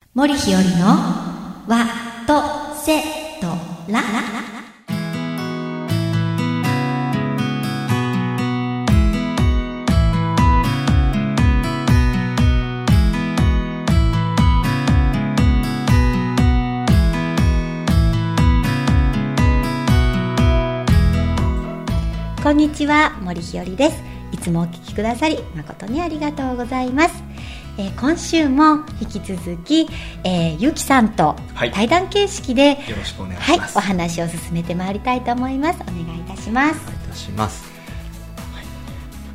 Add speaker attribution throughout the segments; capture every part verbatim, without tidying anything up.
Speaker 1: 森日和のわとせとら。こんにちは、森日和です。いつもお聞きくださり誠にありがとうございます。えー、今週も引き続き、えー、ゆきさんと対談形式で、はい、
Speaker 2: よろしくお願いします。
Speaker 1: はい、お話を進めてまいりたいと思います。お願いいたします。
Speaker 2: お願いいたします。はい、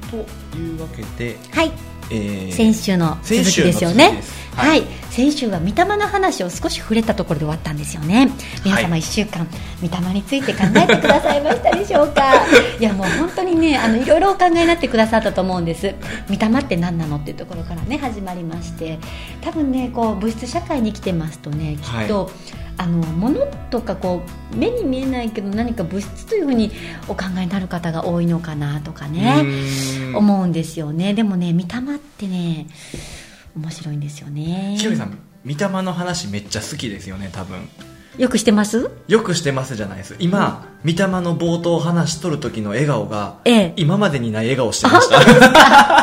Speaker 2: というわけで、
Speaker 1: はい、
Speaker 2: えー、
Speaker 1: 先週の続きですよね。はい、はい、先週は御霊の話を少し触れたところで終わったんですよね。皆様いっしゅうかん、はい、御霊について考えてくださいましたでしょうか。いやもう本当にね、あのいろいろお考えになってくださったと思うんです。御霊って何なのっていうところからね始まりまして、多分ねこう物質社会に来てますとね、きっと、はい、あの物とかこう目に見えないけど何か物質というふうにお考えになる方が多いのかなとかね思うんですよね。でもね、御霊ってね面白いんですよね。
Speaker 2: ひろりさん、御霊の話めっちゃ好きですよね。多分
Speaker 1: よくしてます？
Speaker 2: よくしてますじゃないです。今、うん、御霊の冒頭話しとる時の笑顔が、ええ、今までにない笑顔してました。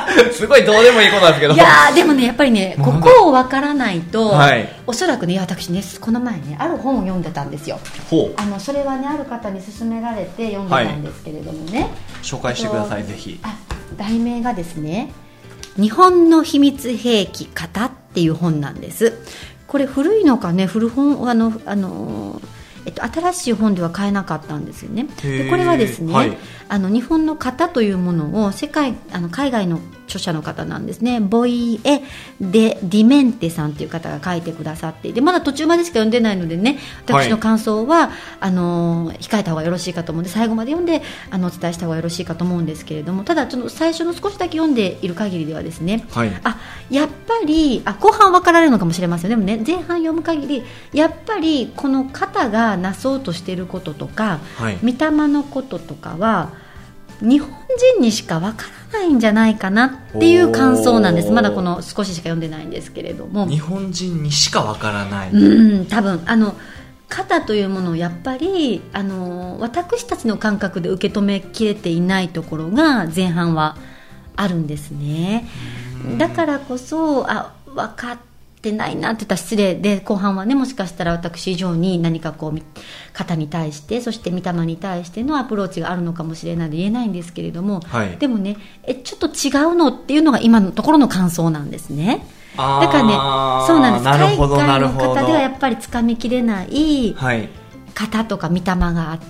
Speaker 2: すごいどうでもいいことなんですけど。
Speaker 1: いやーでもね、やっぱりね、ここを分からないと、はい、おそらくね、私ね、この前ねある本を読んでたんですよ。ほう。あのそれはね、ある方に勧められて読んでたんですけれどもね、はい、
Speaker 2: 紹介してください、ぜひ。
Speaker 1: あ、題名がですね、日本の秘密兵器型っていう本なんです。これ古いのかね、古本、あのあの、えっと、新しい本では買えなかったんですよね。でこれはですね、はい、あの日本の型というものを世界あの海外の著者の方なんですね。ボイエ・デ・ディメンテさんという方が書いてくださっていて、まだ途中までしか読んでないのでね、私の感想は、はい、あの控えた方がよろしいかと思うんで、最後まで読んであのお伝えした方がよろしいかと思うんですけれども、ただちょっと最初の少しだけ読んでいる限りではですね、はい、あやっぱりあ後半分かられるのかもしれません。でもね、前半読む限りやっぱりこの型がなそうとしていることとか、はい、御霊のこととかは日本人にしかわからないんじゃないかなっていう感想なんです。まだこの少ししか読んでないんですけれども、
Speaker 2: 日本人にしかわからない、
Speaker 1: うん、多分あの型というものをやっぱりあの私たちの感覚で受け止めきれていないところが前半はあるんですね。だからこそあ分かってないなって言ったら失礼で、後半はね、もしかしたら私以上に何かこう型に対してそして御霊に対してのアプローチがあるのかもしれないので言えないんですけれども、はい、でもねえちょっと違うのっていうのが今のところの感想なんですね。だからね、そうなんです。海外の方ではやっぱりつかみきれない型とか御霊があって、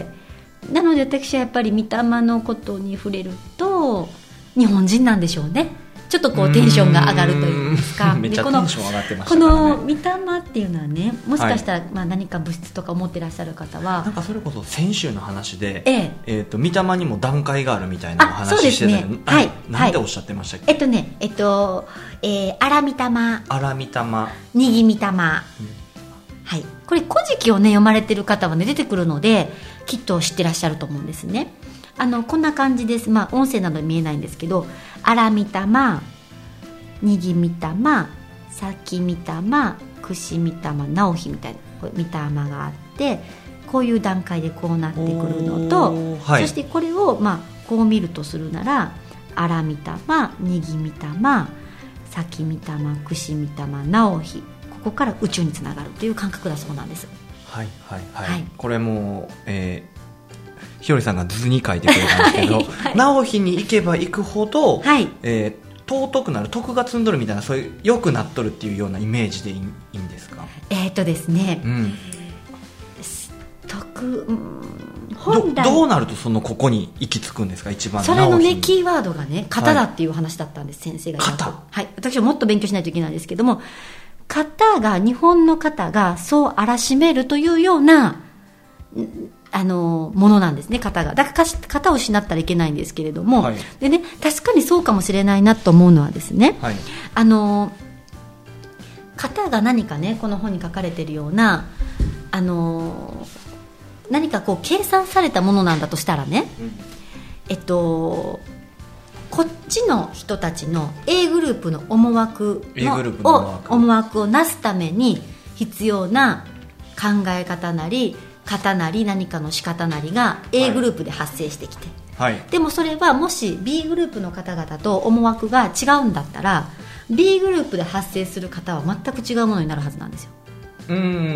Speaker 1: なので私はやっぱり御霊のことに触れると日本人なんでしょうね。ちょっとこうテンションが上がるというんですか。
Speaker 2: めっちゃテンション上がってましたからね。
Speaker 1: この御霊っていうのはね、もしかしたらまあ何か物質とか思ってらっしゃる方は、
Speaker 2: なんかそれこそ先週の話で、えええー、と御霊にも段階があるみたいなお話してたよね。はい、何でおっしゃってましたっけ？
Speaker 1: えっとねえっとえー、荒御霊、
Speaker 2: 荒御霊、
Speaker 1: にぎ御霊、うん、はい、これ古事記をね読まれてる方はね出てくるのできっと知ってらっしゃると思うんですね。あのこんな感じです。まあ音声など見えないんですけど、荒御霊、にぎ御霊、さき御霊、くし御霊、直火みたいな御霊があって、こういう段階でこうなってくるのと、はい、そしてこれをまあこう見るとするなら、荒御霊、にぎ御霊、さき御霊、くし御霊、直火、ここから宇宙につながるという感覚だそうなんです。はいはいはい、はい、
Speaker 2: これも、えーひよりさんが図に書いてくれたんですけど、はいはい、直火に行けば行くほど、はい、えー、尊くなる、徳が積んどるみたいな、そういう良くなっとるっていうようなイメージでいい、いいんですか？
Speaker 1: えー、っとですね、うん、徳、うん、本来
Speaker 2: ど, どうなるとそのここに行き着くんですか？一番
Speaker 1: それのねキーワードがね型だっていう話だったんです、はい、先生が言うと、はい、私はもっと勉強しないといけないんですけども、型が日本の型がそう荒らしめるというようなあのものなんですね、型が。だから型を失ったらいけないんですけれども、はい、でね、確かにそうかもしれないなと思うのはですね、はい、あの型が何かね、この本に書かれているようなあの何かこう計算されたものなんだとしたらね、うん、えっとこっちの人たちの A グループの思惑の
Speaker 2: A グループの思惑
Speaker 1: を思惑をなすために必要な考え方なり型なり何かの仕方なりが A グループで発生してきて、はい、でもそれはもし B グループの方々と思惑が違うんだったら B グループで発生する方は全く違うものになるはずなんですよ。
Speaker 2: うんうんうんうんうん、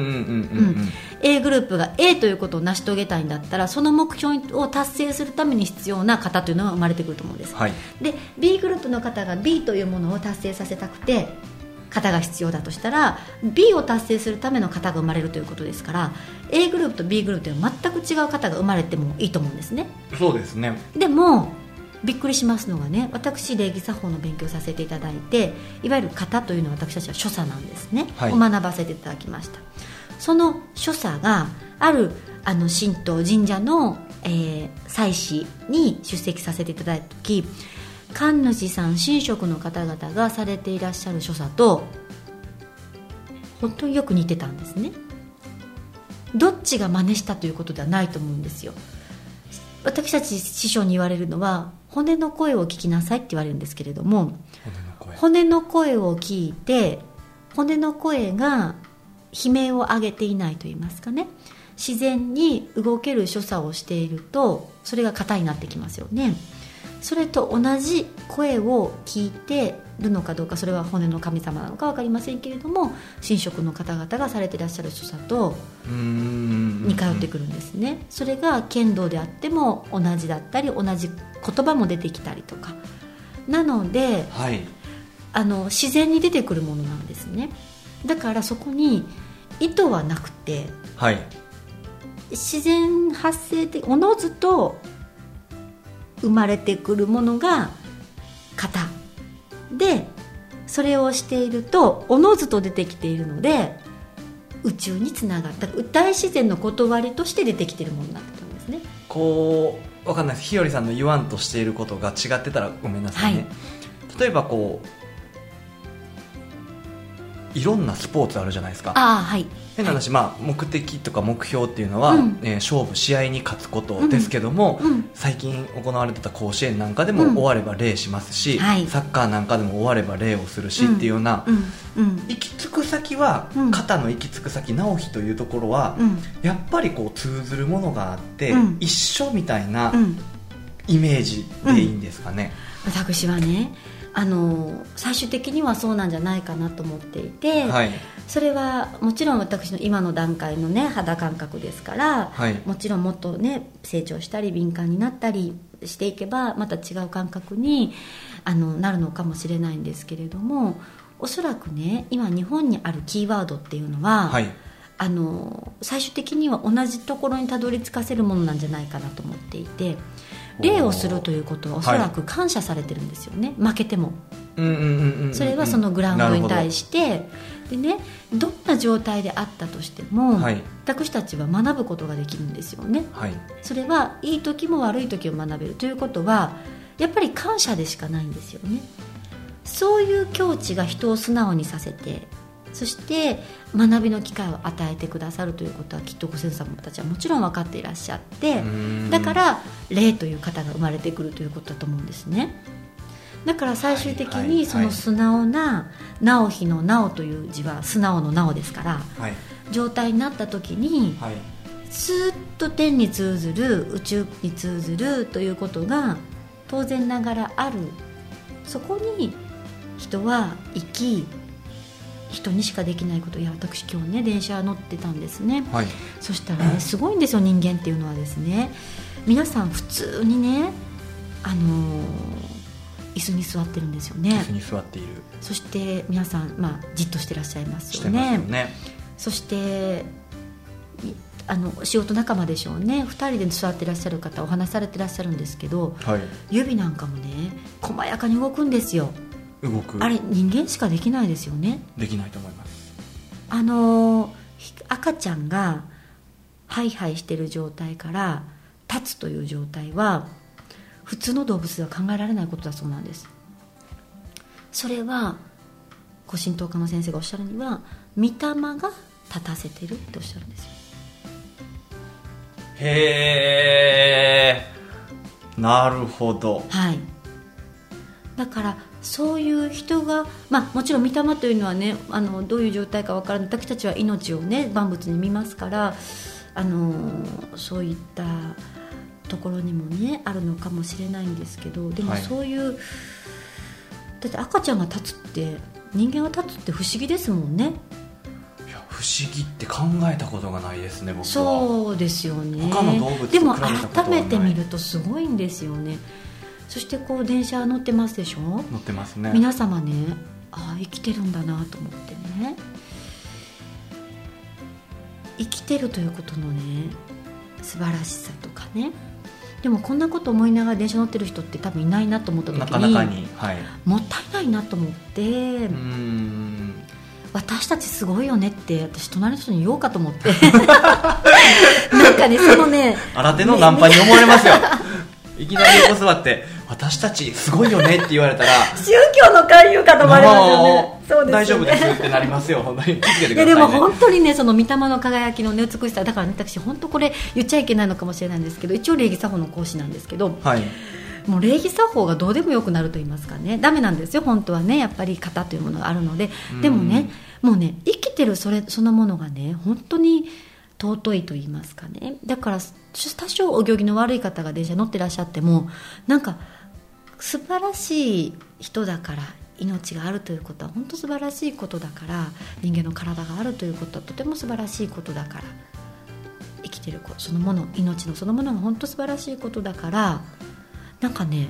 Speaker 1: A グループが A ということを成し遂げたいんだったらその目標を達成するために必要な方というのが生まれてくると思うんです、はい、で B グループの方が B というものを達成させたくて型が必要だとしたら B を達成するための型が生まれるということですから A グループと B グループというのは全く違う型が生まれてもいいと思うんですね。
Speaker 2: そうですね。
Speaker 1: でもびっくりしますのがね、私礼儀作法の勉強させていただいていわゆる型というのは私たちは所作なんですね、はい、を学ばせていただきました。その所作があるあの神道神社の、えー、祭祀に出席させていただいた時神主さん神職の方々がされていらっしゃる所作と本当によく似てたんですね。どっちが真似したということではないと思うんですよ。私たち師匠に言われるのは骨の声を聞きなさいって言われるんですけれども、骨の声を聞いて骨の声が悲鳴を上げていないといいますかね、自然に動ける所作をしているとそれが型になってきますよね。それと同じ声を聞いてるのかどうかそれは骨の神様なのか分かりませんけれども神職の方々がされていらっしゃる所作と似通ってくるんですね。それが剣道であっても同じだったり同じ言葉も出てきたりとかなので、はい、あの自然に出てくるものなんですね。だからそこに意図はなくて、はい、自然発生的おのずと生まれてくるものが型でそれをしているとおのずと出てきているので宇宙につながった大自然の断りとして出てきているものなんだと思うんですね。
Speaker 2: こう分かんないです。日和さんの言わんとしていることが違ってたらごめんなさいね、はい、例えばこういろんなスポーツあるじゃないですか。
Speaker 1: あ、はい、
Speaker 2: 変な話、まあ、目的とか目標っていうのは、うんえー、勝負試合に勝つことですけども、うんうん、最近行われてた甲子園なんかでも終われば礼しますし、うんはい、サッカーなんかでも終われば礼をするし、うん、っていうような、うんうん、行き着く先は、うん、肩の行き着く先直樹というところは、うん、やっぱりこう通ずるものがあって、うん、一緒みたいなイメージでいいんですかね、
Speaker 1: うん、私はねあの最終的にはそうなんじゃないかなと思っていて、はい、それはもちろん私の今の段階の、ね、肌感覚ですから、はい、もちろんもっと、ね、成長したり敏感になったりしていけばまた違う感覚にあのなるのかもしれないんですけれどもおそらくね今日本にあるキーワードっていうのは、はい、あの最終的には同じところにたどり着かせるものなんじゃないかなと思っていて礼をするということはおそらく感謝されてるんですよね、はい、負けてもそれはそのグラウンドに対してで、ね、どんな状態であったとしても、はい、私たちは学ぶことができるんですよね、はい、それはいい時も悪い時を学べるということはやっぱり感謝でしかないんですよね。そういう境地が人を素直にさせてそして学びの機会を与えてくださるということはきっとご先祖様たちはもちろん分かっていらっしゃってだから霊という方が生まれてくるということだと思うんですね。だから最終的にその素直な直樹の直という字は素直の直ですから、はい、状態になった時に、はい、スーッと天に通ずる宇宙に通ずるということが当然ながらある。そこに人は生き人にしかできないこと。いや私今日ね電車乗ってたんですね、はい、そしたらねすごいんですよ人間っていうのはですね皆さん普通にねあのー、椅子に座ってるんですよね。
Speaker 2: 椅子に座っている。
Speaker 1: そして皆さん、まあ、じっとしてらっしゃいますよね。してますよね。そしてあの仕事仲間でしょうねふたりで座ってらっしゃる方お話されてらっしゃるんですけど、はい、指なんかもね細やかに動くんですよ。
Speaker 2: 動く
Speaker 1: あれ人間しかできないですよね。
Speaker 2: できないと思います。
Speaker 1: あの赤ちゃんがハイハイしてる状態から立つという状態は普通の動物では考えられないことだそうなんです。それはご神道家の先生がおっしゃるには御霊が立たせてるっておっしゃるんですよ。
Speaker 2: へーなるほど。
Speaker 1: はいだからそういう人が、まあ、もちろん御霊というのはね、あのどういう状態か分からない、私たちは命をね万物に見ますから、あのそういったところにもねあるのかもしれないんですけど、でもそういう、はい、だって赤ちゃんが立つって人間が立つって不思議ですもんね。
Speaker 2: いや不思議って考えたことがないですね、僕は。
Speaker 1: そうですよね。
Speaker 2: 他の動物と比べたことはない。
Speaker 1: でも改めて見るとすごいんですよね。そしてこう電車乗ってますでしょ。
Speaker 2: 乗ってますね。
Speaker 1: 皆様ね、ああ生きてるんだなと思ってね、生きてるということのね素晴らしさとかね。でもこんなこと思いながら電車乗ってる人って多分いないなと思った時に、なかなかに、はい、もったいないなと思って、うーん、私たちすごいよねって私隣の人に言おうかと思ってなんかね、そのね
Speaker 2: 新手のナンパに思われますよ、ねいきなり横座って私たちすごいよねって言われたら
Speaker 1: 宗教の勧誘かと思われますよね。そうですよね、
Speaker 2: 大丈夫ですってなりますよ本当に。気づけてくださいね。
Speaker 1: いやでも本当にね、その御霊の輝きの、ね、美しさだから、ね、私本当これ言っちゃいけないのかもしれないんですけど、一応礼儀作法の講師なんですけど、はい、もう礼儀作法がどうでもよくなると言いますかね、ダメなんですよ本当はね。やっぱり型というものがあるので、でもね、もうね生きてるそれそのものがね本当に尊いと言いますかね。だから多少お行儀の悪い方が電車乗ってらっしゃっても、なんか素晴らしい人だから、命があるということは本当素晴らしいことだから、人間の体があるということはとても素晴らしいことだから、生きてるそのもの、命のそのものが本当素晴らしいことだから、なんかね、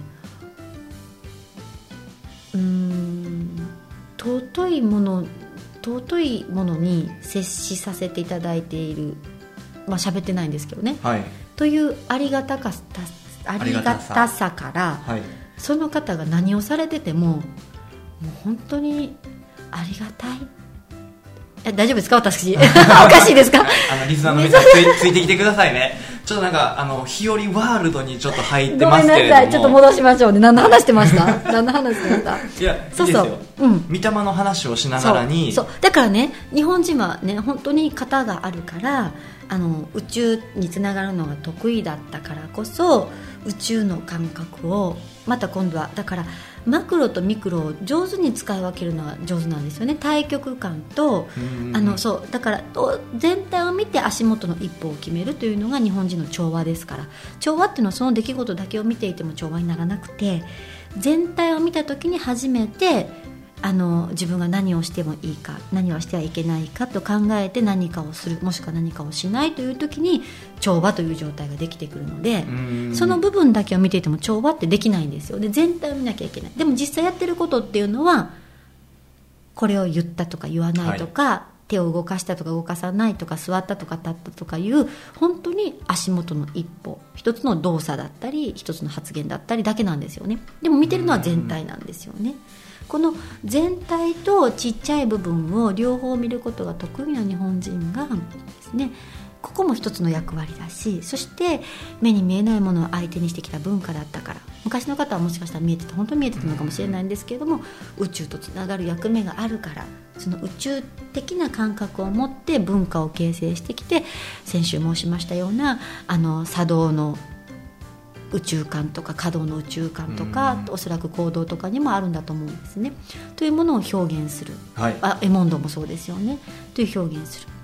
Speaker 1: うーん尊いもの尊いものに接しさせていただいている、まあ喋ってないんですけどね、はい、というありがたかありがたさから、はい、その方が何をされててももう本当にありがたい。え大丈夫ですか私おかしいですか
Speaker 2: あのリスナーの皆さんつい、ついてきてくださいね。ちょっとなんかあの日和ワールドにちょっと入ってますけれども、ごめんなさい、
Speaker 1: ちょっと戻しましょうね。何の話してました何の話してました
Speaker 2: いやそうそう、いいですよ、うん、御霊の話をしながらに、
Speaker 1: そうそうだからね、日本人はね本当に型があるから、あの宇宙につながるのが得意だったからこそ、宇宙の感覚をまた今度はだからマクロとミクロを上手に使い分けるのが上手なんですよね。対極感と、あのそうだから全体を見て足元の一歩を決めるというのが日本人の調和ですから、調和っていうのはその出来事だけを見ていても調和にならなくて、全体を見た時に初めてあの自分が何をしてもいいか、何をしてはいけないかと考えて何かをする、もしくは何かをしないという時に調和という状態ができてくるので、その部分だけを見ていても調和ってできないんですよ。で全体を見なきゃいけない。でも実際やってることっていうのは、これを言ったとか言わないとか、はい、手を動かしたとか動かさないとか、座ったとか立ったとかいう本当に足元の一歩、一つの動作だったり一つの発言だったりだけなんですよね。でも見てるのは全体なんですよね。この全体とちっちゃい部分を両方見ることが得意な日本人がですね、ここも一つの役割だし、そして目に見えないものを相手にしてきた文化だったから、昔の方はもしかしたら見えてた、本当に見えてたのかもしれないんですけれども、宇宙とつながる役目があるから、その宇宙的な感覚を持って文化を形成してきて、先週申しましたようなあの茶道の宇宙観とか華道の宇宙観とか、おそらく行動とかにもあるんだと思うんですね。というものを表現する、はい、あエモンドもそうですよね、という表現する。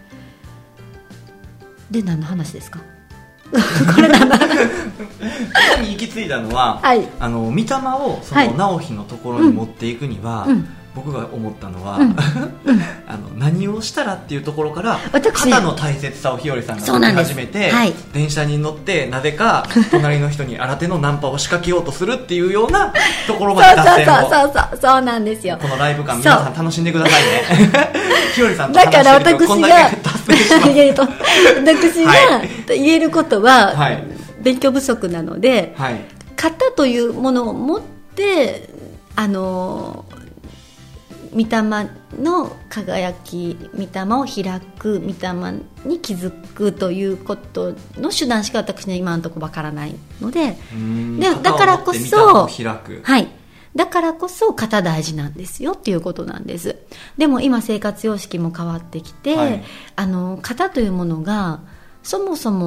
Speaker 1: で何の話ですかこれ何の話こ
Speaker 2: こに行き着いたのは、はい、あの御霊をその直樹のところに持っていくには、はいうんうん、僕が思ったのは、うんうん、あの何をしたらっていうところから肩の大切さを日和さんが言い始めて、はい、電車に乗ってなぜか隣の人に新手のナンパを仕掛けようとするっていうようなところまで達成を
Speaker 1: そうそうそうそうそうなんですよ。
Speaker 2: このライブ感皆さん楽しんでくださいね日和さんと
Speaker 1: だから私が
Speaker 2: こんだけ達成します
Speaker 1: 私が言えることは、はい、勉強不足なので、はい、型というものを持ってあの御霊の輝き、御霊を開く、御霊に気づくということの手段しか私には今のところわからないので、でだからこそ、はい、だからこそ型大事なんですよっていうことなんです。でも今生活様式も変わってきて、はい、あの型というものがそもそも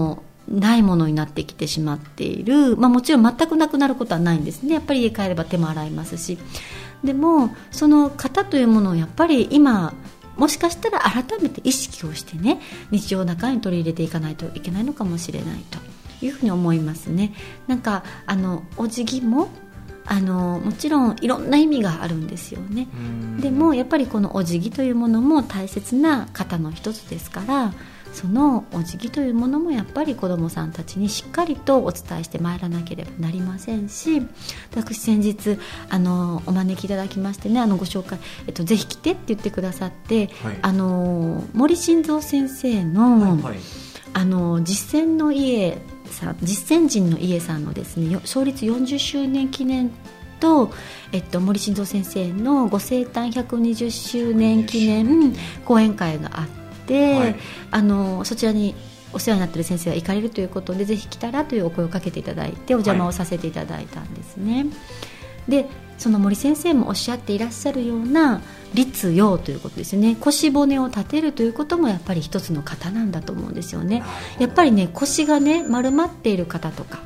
Speaker 1: ないものになってきてしまっている、まあ、もちろん全くなくなることはないんですね。やっぱり家帰れば手も洗いますし、でもその型というものをやっぱり今もしかしたら改めて意識をしてね、日常の中に取り入れていかないといけないのかもしれないというふうに思いますね。なんかあのお辞儀もあのもちろんいろんな意味があるんですよね。でもやっぱりこのお辞儀というものも大切な型の一つですから、そのお辞儀というものもやっぱり子どもさんたちにしっかりとお伝えしてまいらなければなりませんし、私先日あのお招きいただきましてね、あのご紹介、えっと、ぜひ来てって言ってくださって、はい、あの森晋三先生の、はいはい、あの実践の家さん、実践人の家さんのですね、創立よんじゅっしゅうねん記念と、えっと、森晋三先生のご生誕ひゃくにじゅっしゅうねん記念講演会があって、はい、あのそちらにお世話になっている先生が行かれるということで、ぜひ来たらというお声をかけていただいてお邪魔をさせていただいたんですね、はい、でその森先生もおっしゃっていらっしゃるような立養ということですね。腰骨を立てるということもやっぱり一つの型なんだと思うんですよね。やっぱりね、腰がね丸まっている方とか、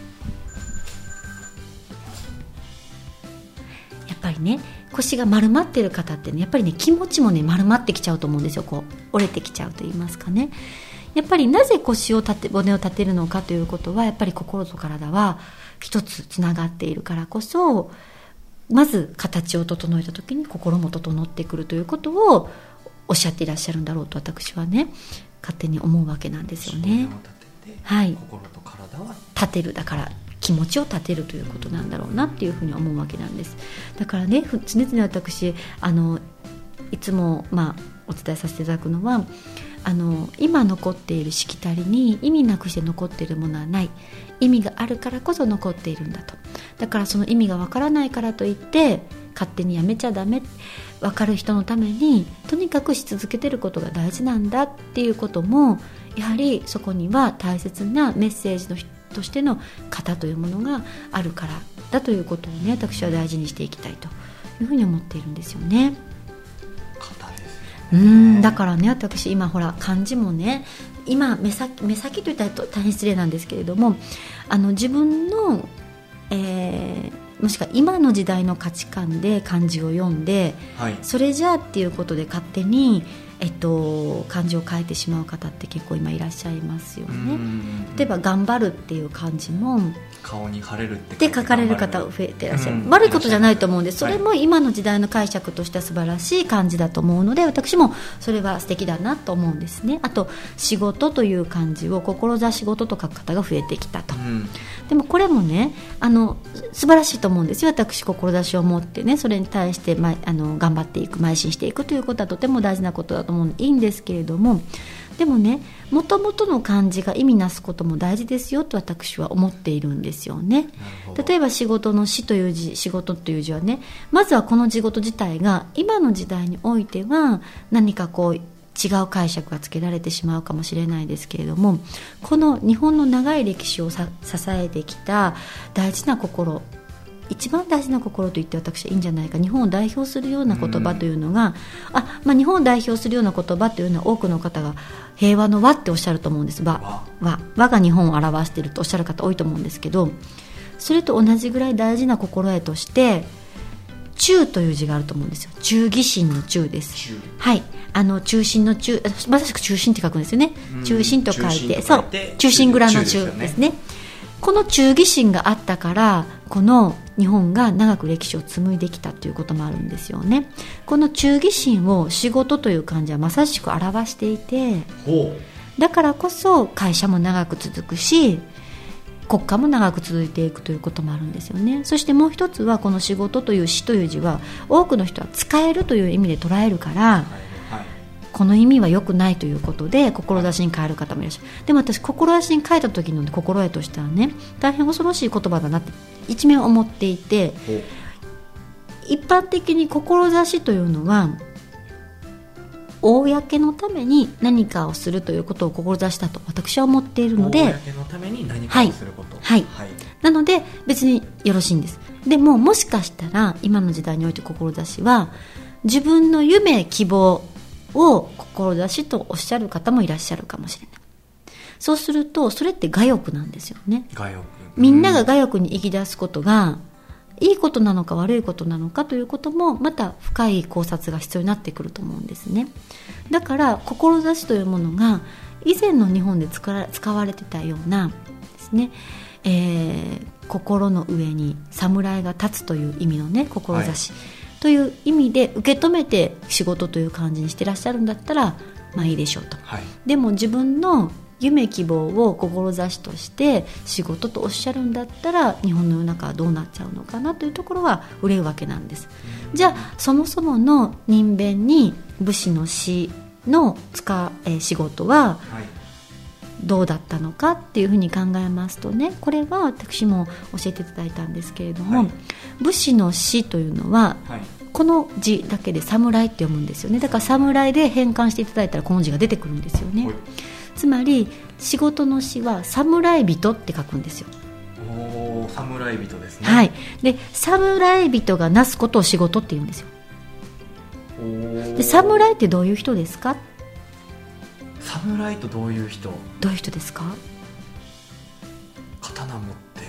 Speaker 1: やっぱりね腰が丸まっている方ってね、やっぱりね気持ちもね丸まってきちゃうと思うんですよ。こう折れてきちゃうと言いますかね。やっぱりなぜ腰を立て骨を立てるのかということは、やっぱり心と体は一つつながっているからこそ、まず形を整えた時に心も整ってくるということをおっしゃっていらっしゃるんだろうと、私はね勝手に思うわけなんですよね。はい、
Speaker 2: 心と体は
Speaker 1: 立てる、だから気持ちを立てるということなんだろうなっていうふうに思うわけなんです。だからね、常々私あのいつも、まあ、お伝えさせていただくのは、あの今残っているしきたりに意味なくして残っているものはない、意味があるからこそ残っているんだと。だからその意味がわからないからといって勝手にやめちゃダメ、わかる人のためにとにかくし続けていることが大事なんだっていうことも、やはりそこには大切なメッセージのとしての型というものがあるからだということをね、私は大事にしていきたいというふうに思っているんですよね。
Speaker 2: 型ですね。
Speaker 1: うん、だからね、私今ほら漢字もね、今目先、目先といったら大変失礼なんですけれども、あの自分の、えー、もしくは今の時代の価値観で漢字を読んで、はい、それじゃあっていうことで勝手に、えっと、漢字を書いてしまう方って結構今いらっしゃいますよね。例えば頑張るっていう漢字も
Speaker 2: 顔に晴れるって
Speaker 1: 書かれる方が増えていらっしゃる、うん、悪いことじゃないと思うんです。それも今の時代の解釈としては素晴らしい漢字だと思うので、私もそれは素敵だなと思うんですね。あと仕事という漢字を志仕事と書く方が増えてきたと、うん、でもこれもね、あの素晴らしいと思うんですよ。私志を持ってね、それに対して、ま、あの頑張っていく、邁進していくということはとても大事なことだと思うのでいいんですけれども、でもね、元々の漢字が意味なすことも大事ですよと私は思っているんですよね。例えば仕事の仕という字、仕事という字はね、まずはこの仕事自体が今の時代においては何かこう違う解釈がつけられてしまうかもしれないですけれども、この日本の長い歴史をさ支えてきた大事な心、一番大事な心と言って私はいいんじゃないか、日本を代表するような言葉というのが、あ、まあ、日本を代表するような言葉というのは多くの方が平和の和っておっしゃると思うんです。和、和、和が日本を表しているとおっしゃる方多いと思うんですけど、それと同じぐらい大事な心得として忠という字があると思うんですよ。忠義心の忠です。はい、あの中心の忠、まさしく中心って書くんですよね。中心と書いて、そう、忠臣蔵の忠ですね。この忠義心があったからこの日本が長く歴史を紡いできたということもあるんですよね。この忠義心を仕事という漢字はまさしく表していて、だからこそ会社も長く続くし国家も長く続いていくということもあるんですよね。そしてもう一つは、この仕事という仕という字は多くの人は使えるという意味で捉えるから、はいはい、この意味は良くないということで志に変える方もいらっしゃる。でも私志に変えた時の心得としてはね、大変恐ろしい言葉だなって一面思っていて、一般的に志というのは公のために何かをするということを志したと私は思っているので、
Speaker 2: 公のために何かをすること、
Speaker 1: はいはいはい、なので別によろしいんです。でももしかしたら今の時代において志は自分の夢希望を志とおっしゃる方もいらっしゃるかもしれない。 そうするとそれって我欲なんですよね。
Speaker 2: 我欲、
Speaker 1: みんなが我欲に生き出すことがいいことなのか悪いことなのかということもまた深い考察が必要になってくると思うんですね。だから志というものが以前の日本で使わ、使われてたようなですね、えー、心の上に侍が立つという意味のね、志、はい、という意味で受け止めて仕事という感じにしてらっしゃるんだったらまあいいでしょうと、はい、でも自分の夢希望を志として仕事とおっしゃるんだったら日本の世の中はどうなっちゃうのかなというところは憂うわけなんです。じゃあそもそもの人弁に武士の死の使、えー、仕事はどうだったのかっていうふうに考えますとね、これは私も教えていただいたんですけれども、はい、武士の死というのは、はい、この字だけで侍って読むんですよね。だから侍で変換していただいたらこの字が出てくるんですよね、はい、つまり仕事の死は侍人って書くんですよ。
Speaker 2: おー、侍人ですね。
Speaker 1: はい。で侍人がなすことを仕事って言うんですよ。で侍ってどういう人ですか。
Speaker 2: 侍とどういう人
Speaker 1: どういう人ですか。
Speaker 2: 刀持って、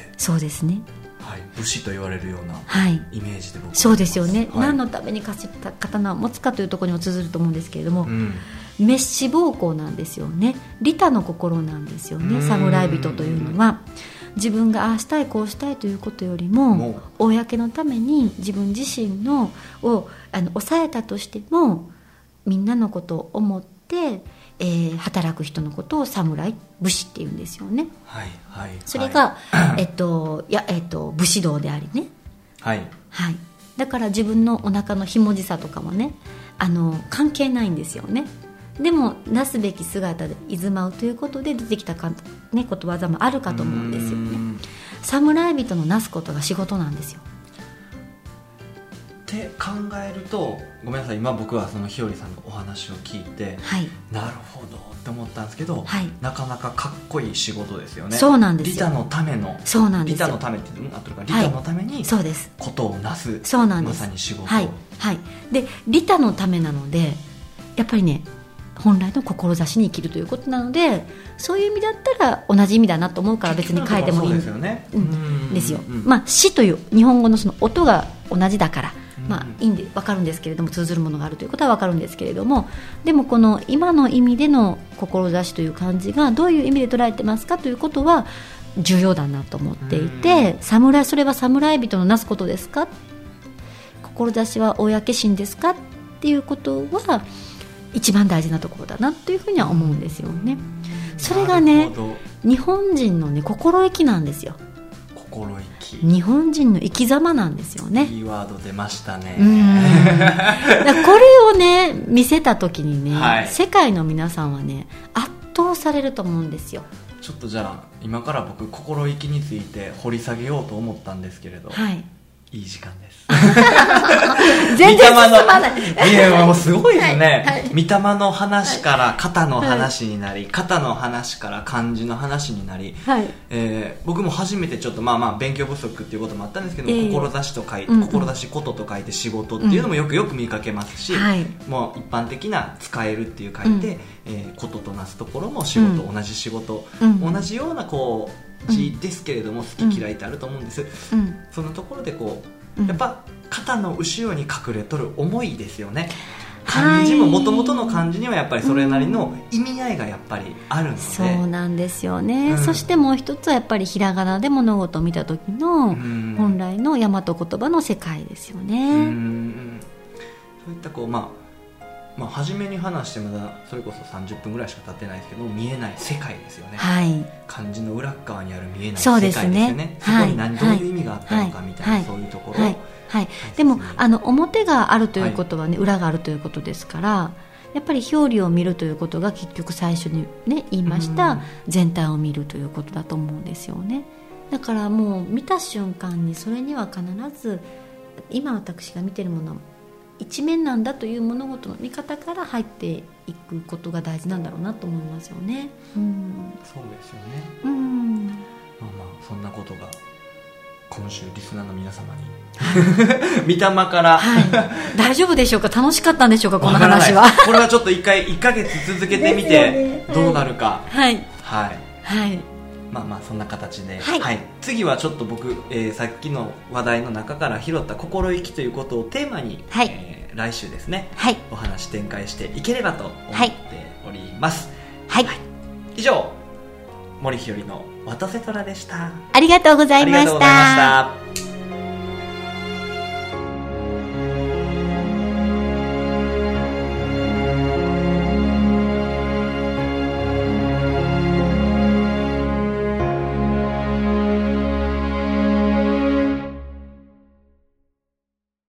Speaker 1: そうですね、
Speaker 2: はい、武士と言われるようなイメージで僕は、はい、
Speaker 1: そうですよね、
Speaker 2: はい、
Speaker 1: 何のために刀を持つかというところにも通ずると思うんですけれども、うん、滅私暴行なんですよね。利他の心なんですよね。侍人というのは自分がああしたいこうしたいということよりも公のために自分自身のをあの抑えたとしてもみんなのことを思って、えー、働く人のことを侍武士っていうんですよね、
Speaker 2: はいはい、
Speaker 1: それが、はい、えっといやえっと、武士道でありね、
Speaker 2: はい
Speaker 1: はい、だから自分のお腹のひもじさとかもねあの関係ないんですよね。でもなすべき姿でいずまうということで出てきたか、ね、ことわざもあるかと思うんですよね。侍人のなすことが仕事なんですよ
Speaker 2: って考えると、ごめんなさい、今僕はその日和さんのお話を聞いて、はい、なるほどって思ったんですけど、はい、なかなかかっこいい仕事ですよね。
Speaker 1: そうなんですよ。
Speaker 2: 利他のための、
Speaker 1: そうなんですよ。
Speaker 2: 利他のためって言ってるか、利他のためにことをなす、
Speaker 1: そうなんです。
Speaker 2: まさに仕事、
Speaker 1: はいはい、で利他のためなのでやっぱりね本来の志に生きるということなので、そういう意味だったら同じ意味だなと思うから別に変えてもいいんですよね。うん、ですよ。まあ死という日本語のその音が同じだから、まあ、いいんで分かるんですけれども、通ずるものがあるということは分かるんですけれども、でもこの今の意味での志という漢字がどういう意味で捉えてますかということは重要だなと思っていて、侍、それは侍人のなすことですか、志は公心ですかっていうことは一番大事なところだなというふうには思うんですよね。それがね日本人のね心意気なんですよ。
Speaker 2: 心意気、
Speaker 1: 日本人の生き様なんですよね。
Speaker 2: キーワード出ましたね。
Speaker 1: うんだこれをね見せた時にね、はい、世界の皆さんはね圧倒されると思うんですよ。
Speaker 2: ちょっとじゃあ今から僕心意気について掘り下げようと思ったんですけれど、はい、いい時間です
Speaker 1: 全然進まない。
Speaker 2: いやもうすごいですね、はいはい、御霊の話から肩の話になり、はい、肩の話から漢字の話になり、はい、えー、僕も初めてちょっとまあまあ勉強不足っていうこともあったんですけど、えー、志と書いて、うんうん、志ことと書いて仕事っていうのもよくよく見かけますし、うん、もう一般的な使えるっていう書いて、うん、えー、こととなすところも仕事、うん、同じ仕事、うん、同じようなこう字ですけれども、好き嫌いってあると思うんです、うん、そのところでこうやっぱ肩の後ろに隠れとる思いですよね。漢字も元々の漢字にはやっぱりそれなりの意味合いがやっぱりあるので、
Speaker 1: そうなんですよね、うん、そしてもう一つはやっぱりひらがなで物事を見た時の本来の大和言葉の世界ですよね。うん、
Speaker 2: そういったこうまあまあ、初めに話してまだそれこそさんじゅっぷんぐらいしか経ってないですけど、見えない世界ですよね、はい、漢字の裏側にある見えない世界ですよね。 そ, ね、そこに何、はい、どういう意味があったのかみたいな、はい、そういうところ、はいはい、でもあの表があるということは、ね、はい、裏があるということですから、やっぱり表裏を見るということが結局最初に、ね、言いました全体を見るということだと思うんですよね。だからもう見た瞬間にそれには必ず今私が見ているもの一面なんだという物事の見方から入っていくことが大事なんだろうなと思いますよね。うん、 そうですよね。うん、まあまあそんなことが今週リスナーの皆様に御霊から、はい、
Speaker 1: 大丈夫でしょうか、楽しかったんでしょうかこの話は。
Speaker 2: これはちょっと一回いっかげつ続けてみてどうなるか、
Speaker 1: はい
Speaker 2: はい、
Speaker 1: はい、
Speaker 2: まあまあそんな形で、
Speaker 1: はい
Speaker 2: はい、次はちょっと僕、えー、さっきの話題の中から拾った心意気ということをテーマに、
Speaker 1: はい、
Speaker 2: えー、来週ですね、
Speaker 1: はい、
Speaker 2: お話展開していければと思っております。
Speaker 1: はい、はい、
Speaker 2: 以上、森日和のワトセトラでした。
Speaker 1: ありがとうございました。
Speaker 2: ありがとうございました。